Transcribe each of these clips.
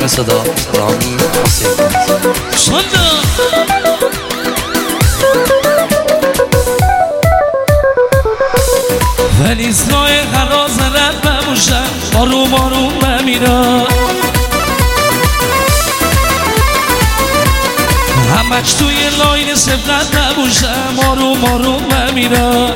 تعلیم صدا رامی حسین ولی اسرای خراز رد بموشم آروم آروم بمیرم همش توی لاین سبقت نبوشم آروم آروم بمیرم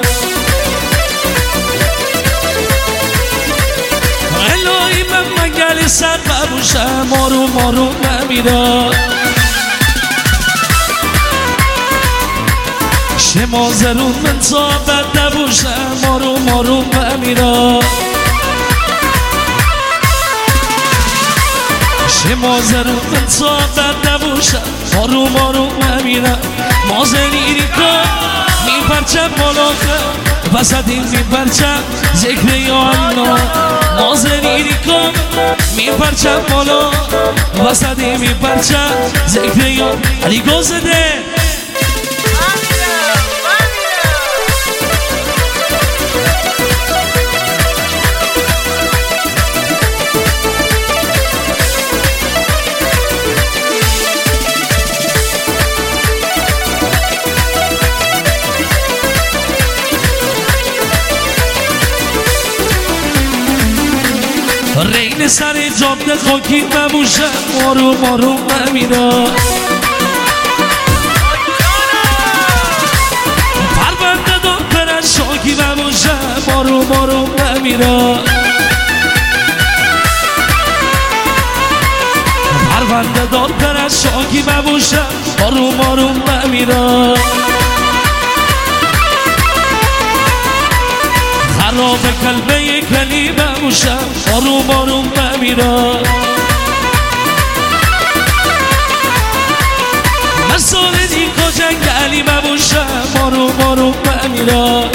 الهی من مگل سر ببوشم آروم آروم بمیرم شما زرون من صابت نبوشم آروم آروم بمیرم شما زرون من صابت نبوشم آروم آروم بمیرم مازنیری کن میپرچم بالاخر وسطی میپرچم ذکر یا الله مازنیری کن میپرچم بالا وسطی میپرچم ذکر یا علی گوزده رین سر جاده خاکی بموشم آروم آروم بمیرم پرونده دار برد شاکی بموشم آروم آروم بمیرم پرونده دار برد شاکی بموشم آروم آروم بمیرم خراب کلبه کلی بموشم آروم آروم بمیرم مثال دیکا جنگلی بموشم آروم آروم بمیرم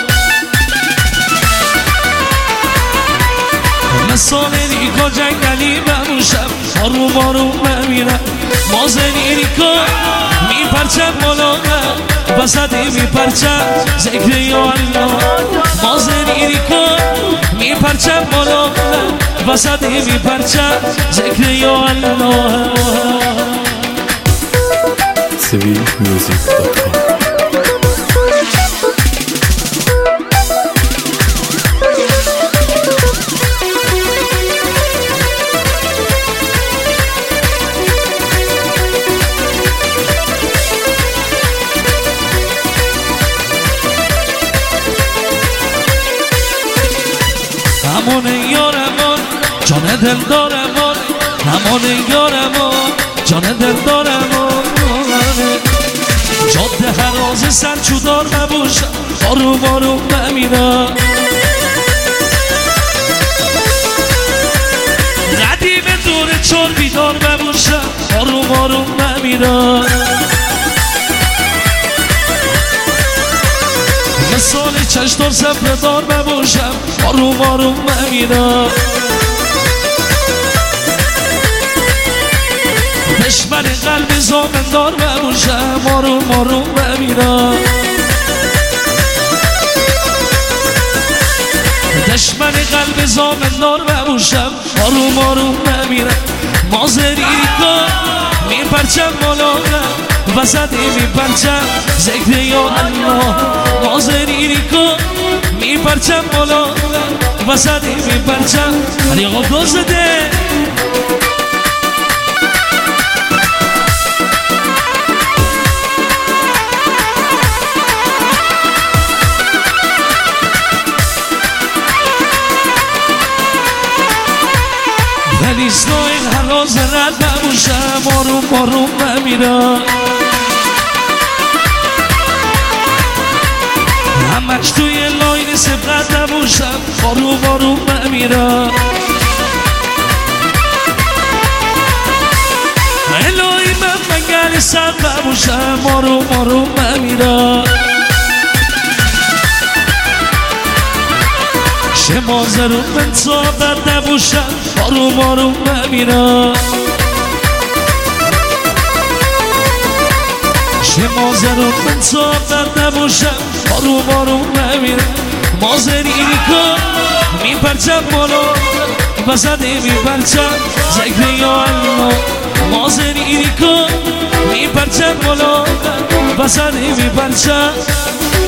مثال دیکا جنگلی بموشم آروم آروم بمیرم مازنی ریکا میپرچم بالاخر وسطی میپرچم ذکر یا الله مازنی ریکا میپرچم بالاخر وسطی میپرچم ذکر یا الله civilmusic.com همون یارمان جان دل دارمان همون یارمان جان دل دارمان جاده هراز سر چودار نباشم آروم آروم بمیرم قدیم دور چار بیدار بباشم آروم آروم بمیرم مثال چشتار سفردار بباشم آروم آروم بمیرم دشمن قلب زامندار بباشم آروم آروم بمیرم دشمن قلب زامندار بباشم آروم آروم بمیرم مازری کن میپرچم بالاخر وسطی میپرچم ذکر یا الله مازری کن میپرچم بالاخر وسطی میپرچم علی آقا گوزده ولی اسرائیل هراز رد بموشم آروم آروم بمیرم همش توی لاین سبقت نبوشم آروم آروم بمیرم الهی من مگل سر بموشم آروم آروم بمیرم شما زرون من صابت نبوشم آروم آروم بمیرم شما زرون من صابت نبوشم آروم آروم بمیرم مازنی کن میپرچم بالا وسطی میپرچم ذکر یا الله گلابه بزنی بی پرچه